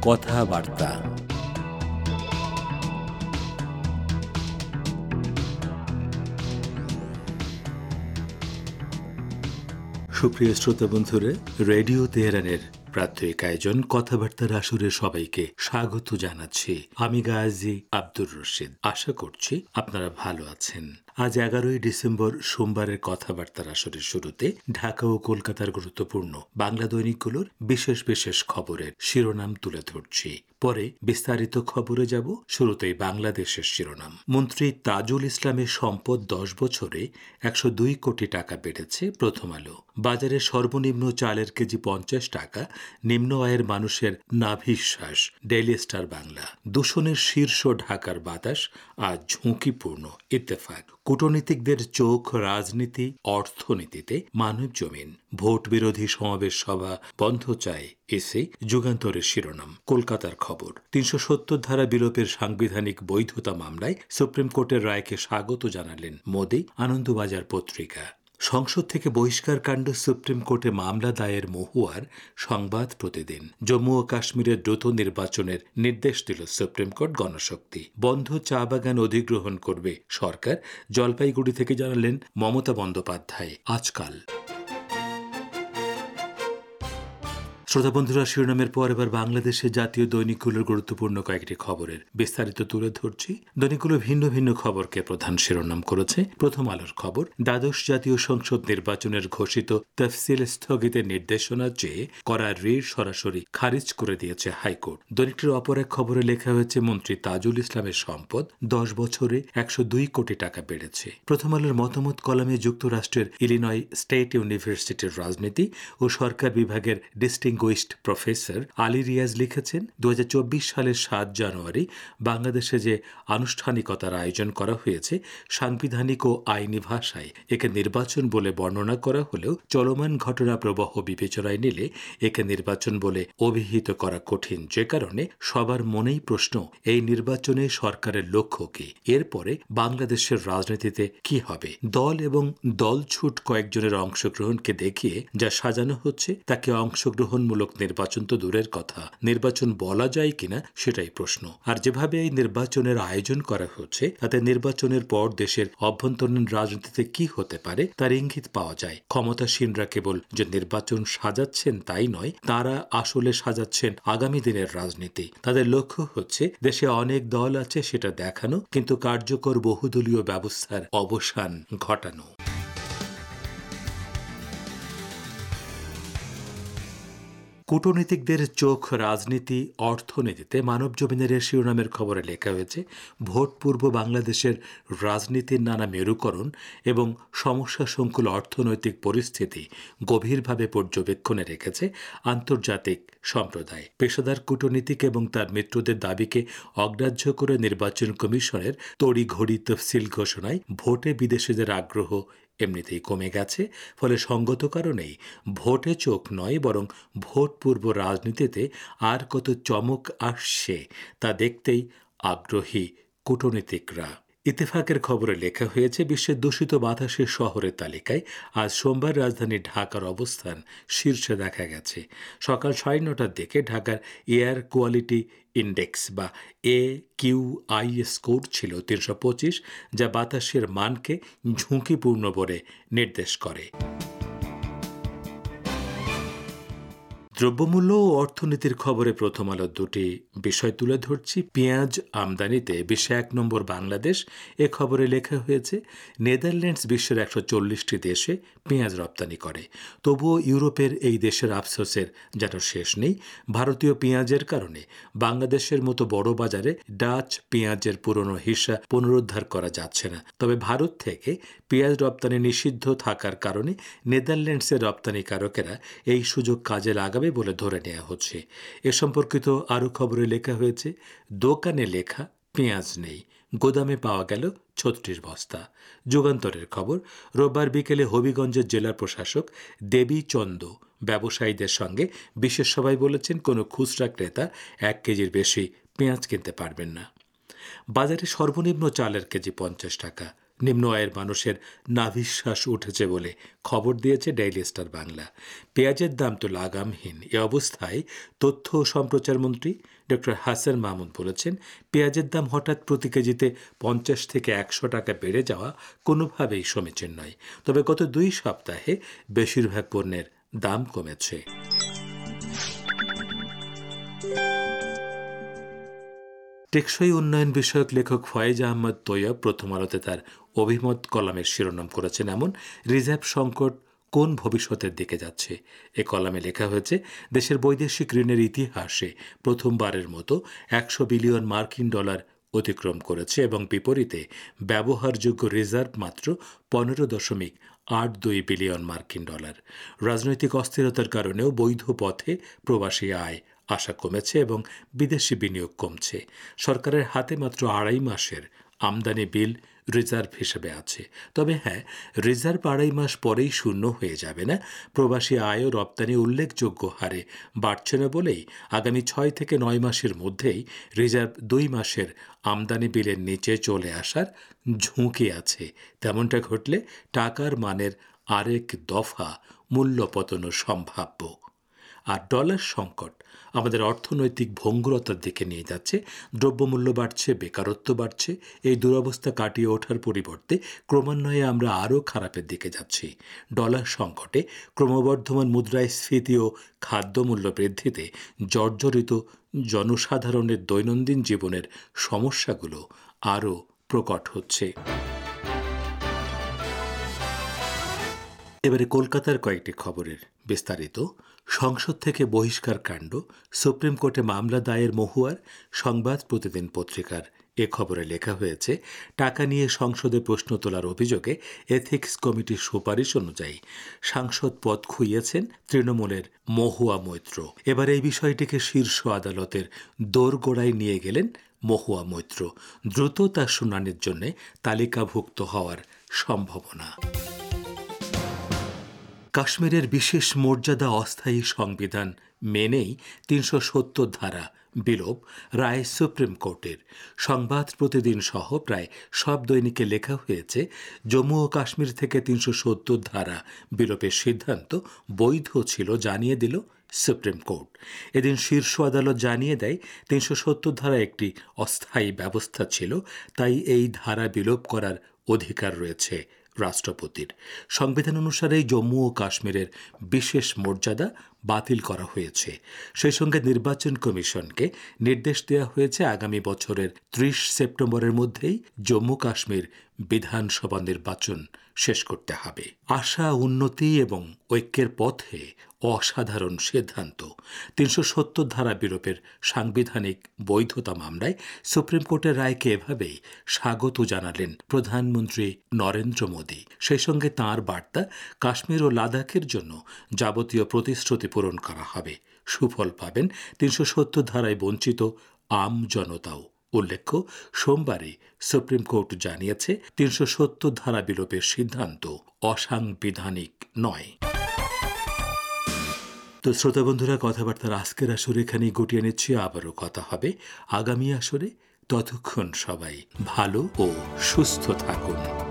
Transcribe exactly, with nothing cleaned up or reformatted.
কথাবার্তা। সুপ্রিয় শ্রোতা বন্ধুরা, রেডিও তেহরানের প্রাত্যহিক আয়োজন কথাবার্তার আসরে সবাইকে স্বাগত জানাচ্ছি। আমি গাজী আব্দুর রশিদ। আশা করছি আপনারা ভালো আছেন। আজ এগারোই ডিসেম্বর সোমবারের কথাবার্তার আসরের শুরুতে ঢাকা ও কলকাতার গুরুত্বপূর্ণ বাংলা দৈনিকগুলোর বিশেষ বিশেষ খবরের শিরোনাম তুলে ধরছি। পরে বিস্তারিত খবরে যাব। শুরুতেই বাংলাদেশের শিরোনাম। মন্ত্রী তাজুল ইসলামের সম্পদ দশ বছরে একশো দুই কোটি টাকা বেড়েছে। প্রথম আলো। বাজারে সর্বনিম্ন চালের কেজি পঞ্চাশ টাকা, নিম্ন আয়ের মানুষের নাভিশ্বাস। Daily star Bangla. দূষণের শীর্ষ ঢাকার বাতাস আজ ঝুঁকিপূর্ণ। ইত্তেফাক। কূটনীতিকদের চোখ রাজনীতি অর্থনীতিতে। মানব জমিন। ভোট বিরোধী সমাবেশ সভা বন্ধ চায় এসে। যুগান্তরের শিরোনাম। কলকাতার খবর। তিনশো সত্তর ধারা বিলোপের সাংবিধানিক বৈধতা মামলায় সুপ্রিম কোর্টের রায়কে স্বাগত জানালেন মোদি। আনন্দবাজার পত্রিকা। সংসদ থেকে বহিষ্কার কাণ্ড সুপ্রিম কোর্টে মামলা দায়ের মহুয়ার। সংবাদ প্রতিদিন। জম্মু ও কাশ্মীরের দ্রুত নির্বাচনের নির্দেশ দিল সুপ্রিম কোর্ট। গণশক্তি। বন্ধ চা বাগান অধিগ্রহণ করবে সরকার, জলপাইগুড়ি থেকে জানালেন মমতা বন্দ্যোপাধ্যায়। আজকাল। শ্রোতা বন্ধুরা, শিরোনামের পর এবার বাংলাদেশের জাতীয় দৈনিকগুলোর গুরুত্বপূর্ণ কয়েকটি খবরের বিস্তারিত তুলে ধরছি। দৈনিকগুলো ভিন্ন ভিন্ন খবরকে প্রধান শিরোনাম করেছে। প্রথম আলোর খবর, দ্বাদশ জাতীয় সংসদ নির্বাচনের ঘোষিত তফসিল স্থগিতের নির্দেশনা চেয়ে করা রিট সরাসরি খারিজ করে দিয়েছে হাইকোর্ট। দৈনিকটির অপর এক খবরে লেখা হয়েছে, মন্ত্রী তাজুল ইসলামের সম্পদ দশ বছরে একশো দুই কোটি টাকা বেড়েছে। প্রথম আলোর মতামত কলামে যুক্তরাষ্ট্রের ইলিনয় স্টেট ইউনিভার্সিটির রাজনীতি ও সরকার বিভাগের distinguished professor Ali Riaz লিখেছেন, দু হাজার চব্বিশ সালের সাত জানুয়ারি বাংলাদেশে যে আনুষ্ঠানিকতার আয়োজন করা হয়েছে, সাংবিধানিক ও আইনি ভাষায় একে নির্বাচন বলে বর্ণনা করা হলেও চলমান ঘটনা প্রবাহ বিবেচনায় নিলে একে নির্বাচন বলে অভিহিত করা কঠিন। যে কারণে সবার মনেই প্রশ্ন, এই নির্বাচনে সরকারের লক্ষ্য কি? এরপরে বাংলাদেশের রাজনীতিতে কি হবে? দল এবং দলছুট কয়েকজনের অংশগ্রহণকে দেখিয়ে যা সাজানো হচ্ছে তাকে অংশগ্রহণ মূলক নির্বাচন তো দূরের কথা, নির্বাচন বলা যায় কিনা সেটাই প্রশ্ন। আর যেভাবে এই নির্বাচনের আয়োজন করা হচ্ছে তাতে নির্বাচনের পর দেশের অভ্যন্তরীণ রাজনীতিতে কি হতে পারে তার ইঙ্গিত পাওয়া যায়। ক্ষমতাসীনরা কেবল যে নির্বাচন সাজাচ্ছেন তাই নয়, তারা আসলে সাজাচ্ছেন আগামী দিনের রাজনীতি। তাদের লক্ষ্য হচ্ছে দেশে অনেক দল আছে সেটা দেখানো, কিন্তু কার্যকর বহুদলীয় ব্যবস্থার অবসান ঘটানো। কূটনীতিকদের চোখ রাজনীতি অর্থনীতিতে। মানব জমিনের শিরোনামের খবরে লেখা হয়েছে, ভোট পূর্ব বাংলাদেশের রাজনীতির নানা মেরুকরণ এবং সমস্যা সংকুল অর্থনৈতিক পরিস্থিতি গভীরভাবে পর্যবেক্ষণে রেখেছে আন্তর্জাতিক সম্প্রদায়। পেশাদার কূটনীতিক এবং তার মিত্রদের দাবিকে অগ্রাহ্য করে নির্বাচন কমিশনের তড়িঘড়ি তফসিল ঘোষণায় ভোটে বিদেশিদের আগ্রহ এমনিতেই কমে গেছে। ফলে সঙ্গত কারণেই ভোটে চোখ নয়, বরং ভোট পূর্ব রাজনীতিতে আর কত চমক আসছে তা দেখতেই আগ্রহী কূটনীতিকরা। ইত্তেফাকের খবরে লেখা হয়েছে, বিশ্বের দূষিত বাতাসের শহরের তালিকায় আজ সোমবার রাজধানী ঢাকার অবস্থান শীর্ষে দেখা গেছে। সকাল সাড়ে নটার দিকে ঢাকার এয়ার কোয়ালিটি ইন্ডেক্স বা এ কিউ আই স্কোর ছিল তিনশো পঁচিশ, যা বাতাসের মানকে ঝুঁকিপূর্ণ বলে নির্দেশ করে। দ্রব্যমূল্য ও অর্থনীতির খবরে প্রথম আলোর দুটি বিষয় তুলে ধরছি। পেঁয়াজ আমদানিতে বিশ্বে এক নম্বর বাংলাদেশ। এ খবরে লেখা হয়েছে, নেদারল্যান্ডস বিশ্বের একশো চল্লিশটি দেশে পেঁয়াজ রপ্তানি করে। তবুও ইউরোপের এই দেশের আফসোসের যেন শেষ নেই। ভারতীয় পেঁয়াজের কারণে বাংলাদেশের মতো বড় বাজারে ডাচ পেঁয়াজের পুরনো হিস্সা পুনরুদ্ধার করা যাচ্ছে না। তবে ভারত থেকে পেঁয়াজ রপ্তানি নিষিদ্ধ থাকার কারণে নেদারল্যান্ডসের রপ্তানিকারকেরা এই সুযোগ কাজে লাগাবে বলে ধরে নেওয়া হচ্ছে। এ সম্পর্কিত আরও খবরে লেখা হয়েছে, দোকানে লেখা পেঁয়াজ নেই, গোদামে পাওয়া গেল ছত্রিশ বস্তা। যুগান্তরের খবর, রোববার বিকেলে হবিগঞ্জের জেলা প্রশাসক দেবী চন্দ ব্যবসায়ীদের সঙ্গে বিশেষ সভায় বলেছেন, কোনো খুচরা ক্রেতা এক কেজির বেশি পেঁয়াজ কিনতে পারবেন না। বাজারে সর্বনিম্ন চালের কেজি পঞ্চাশ টাকা, নিম্ন আয়ের মানুষের নাভিশ্বাস উঠেছে বলে খবর দিয়েছে ডেইলি স্টার বাংলা। পেঁয়াজের দাম তো লাগামহীন। এ অবস্থায় তথ্য ও সম্প্রচার মন্ত্রী ডক্টর হাসান মাহমুদ বলেছেন, পেঁয়াজের দাম হঠাৎ প্রতি কেজিতে পঞ্চাশ থেকে একশো টাকা বেড়ে যাওয়া কোনোভাবেই সমীচীন নয়। তবে গত দুই সপ্তাহে বেশিরভাগ পণ্যের দাম কমেছে। টেকসই উন্নয়ন বিষয়ক লেখক ফয়েজ আহমদ তৈয়ব প্রথম আলোতে তার অভিমত কলামের শিরোনাম করেছেন এমন, রিজার্ভ সংকট কোন ভবিষ্যতের দিকে যাচ্ছে। এ কলামে লেখা হয়েছে, দেশের বৈদেশিক ঋণের ইতিহাসে প্রথমবারের মতো একশো বিলিয়ন মার্কিন ডলার অতিক্রম করেছে এবং বিপরীতে ব্যবহারযোগ্য রিজার্ভ মাত্র পনেরো দশমিক আট দুই বিলিয়ন মার্কিন ডলার। রাজনৈতিক অস্থিরতার কারণেও বৈধ পথে প্রবাসী আয় আশা কমেছে এবং বিদেশি বিনিয়োগ কমছে। সরকারের হাতে মাত্র আড়াই মাসের আমদানি বিল রিজার্ভ হিসেবে আছে। তবে হ্যাঁ, রিজার্ভ আড়াই মাস পরেই শূন্য হয়ে যাবে না। প্রবাসী আয় ও রপ্তানি উল্লেখযোগ্য হারে বাড়ছে না বলেই আগামী ছয় থেকে নয় মাসের মধ্যেই রিজার্ভ দুই মাসের আমদানি বিলের নিচে চলে আসার ঝুঁকি আছে। তেমনটা ঘটলে টাকার মানের আরেক দফা মূল্য পতনও সম্ভাব্য। আর ডলার সংকট আমাদের অর্থনৈতিক ভঙ্গুরতার দিকে নিয়ে যাচ্ছে। দ্রব্যমূল্য বাড়ছে, বেকারত্ব বাড়ছে। এই দুরবস্থা কাটিয়ে ওঠার পরিবর্তে ক্রমান্বয়ে আমরা আরও খারাপের দিকে যাচ্ছি। ডলার সংকটে ক্রমবর্ধমান মুদ্রাস্ফীতি ও খাদ্যমূল্য বৃদ্ধিতে জর্জরিত জনসাধারণের দৈনন্দিন জীবনের সমস্যাগুলো আরও প্রকট হচ্ছে। এবারে কলকাতার কয়েকটি খবরের বিস্তারিত। সংসদ থেকে বহিষ্কার কাণ্ড, সুপ্রিম কোর্টে মামলা দায়ের মহুয়ার, সংবাদ প্রতিদিন পত্রিকার এ খবরে লেখা হয়েছে, টাকা নিয়ে সংসদে প্রশ্ন তোলার অভিযোগে এথিক্স কমিটির সুপারিশ অনুযায়ী সাংসদ পদ খুইয়েছেন তৃণমূলের মহুয়া মৈত্র। এবার এই বিষয়টিকে শীর্ষ আদালতের দোরগোড়ায় নিয়ে গেলেন মহুয়া মৈত্র। দ্রুত তার শুনানির জন্য তালিকাভুক্ত হওয়ার সম্ভাবনা। কাশ্মীরের বিশেষ মর্যাদা অস্থায়ী সংবিধান মেনেই তিনশো সত্তর ধারা বিলোপ রায় সুপ্রিম কোর্টের। সংবাদ প্রতিদিন সহ প্রায় সব দৈনিকে লেখা হয়েছে, জম্মু ও কাশ্মীর থেকে তিনশো সত্তর ধারা বিলোপের সিদ্ধান্ত বৈধ ছিল জানিয়ে দিল সুপ্রিম কোর্ট। এদিন শীর্ষ আদালত জানিয়ে দেয়, তিনশো সত্তর ধারা একটি অস্থায়ী ব্যবস্থা ছিল, তাই এই ধারা বিলোপ করার অধিকার রয়েছে রাষ্ট্রপতির। সংবিধান অনুসারে জম্মু ও কাশ্মীরের বিশেষ মর্যাদা বাতিল করা হয়েছে। সেই সঙ্গে নির্বাচন কমিশনকে নির্দেশ দেওয়া হয়েছে আগামী বছরের ত্রিশ সেপ্টেম্বরের মধ্যেই জম্মু কাশ্মীর বিধানসভা নির্বাচন শেষ করতে হবে। আশা, উন্নতি এবং ঐক্যের পথে অসাধারণ সিদ্ধান্ত। তিনশো সত্তর ধারা বিলোপের সাংবিধানিক বৈধতা মামলায় সুপ্রিম কোর্টের রায়কে এভাবেই স্বাগত জানালেন প্রধানমন্ত্রী নরেন্দ্র মোদী। সেই সঙ্গে তাঁর বার্তা, কাশ্মীর ও লাদাখের জন্য যাবতীয় প্রতিশ্রুতি পূরণ করা হবে। সুফল পাবেন তিনশো সত্তর ধারায় বঞ্চিত আম জনতাও। উল্লেখ্য, সোমবারে সুপ্রিম কোর্ট জানিয়েছে, তিনশো সত্তর ধারা বিলোপের সিদ্ধান্ত অসাংবিধানিক নয়। তো শ্রোতা বন্ধুরা, কথাবার্তার আজকের আসরে এখানেই গুটিয়ে নিচ্ছি। আবারও কথা হবে আগামী আসরে। ততক্ষণ সবাই ভালো ও সুস্থ থাকুন।